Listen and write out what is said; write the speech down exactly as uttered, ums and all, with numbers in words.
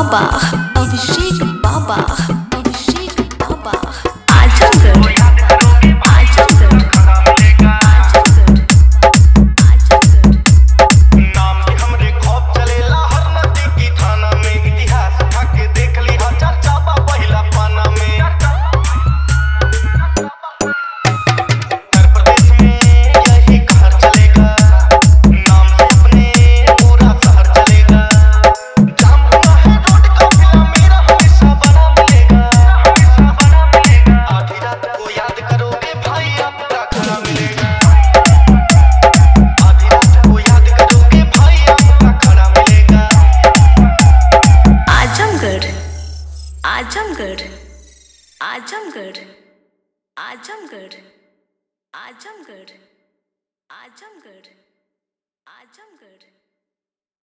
बाबा, अभिषेक बाबा, अभिषेक बाबा, आजमगढ़, आजमगढ़, आजमगढ़, आजमगढ़। नाम के हमरे खौफ चलेला हर नदी की थाना में, इतिहास उठा के देख लिहा चर्चा बा पहिला पाना में। उत्तर प्रदेश में यही कहर चलेगा, नाम से अपने पूरा शहर चलेगा। जाम हुआ है रोड का फिल्म मेरा हमेशा बना मिलेगा, हमेशा बना मिलेगा। आधी रात को याद करोगे भाई आपका खड़ा मिलेगा, आधी रात को याद करोगे भाई आपका खड़ा मिलेगा। आजमगढ़, आजमगढ़, आजमगढ़, आजमगढ़, आजमगढ़, आजमगढ़, आजमगढ़।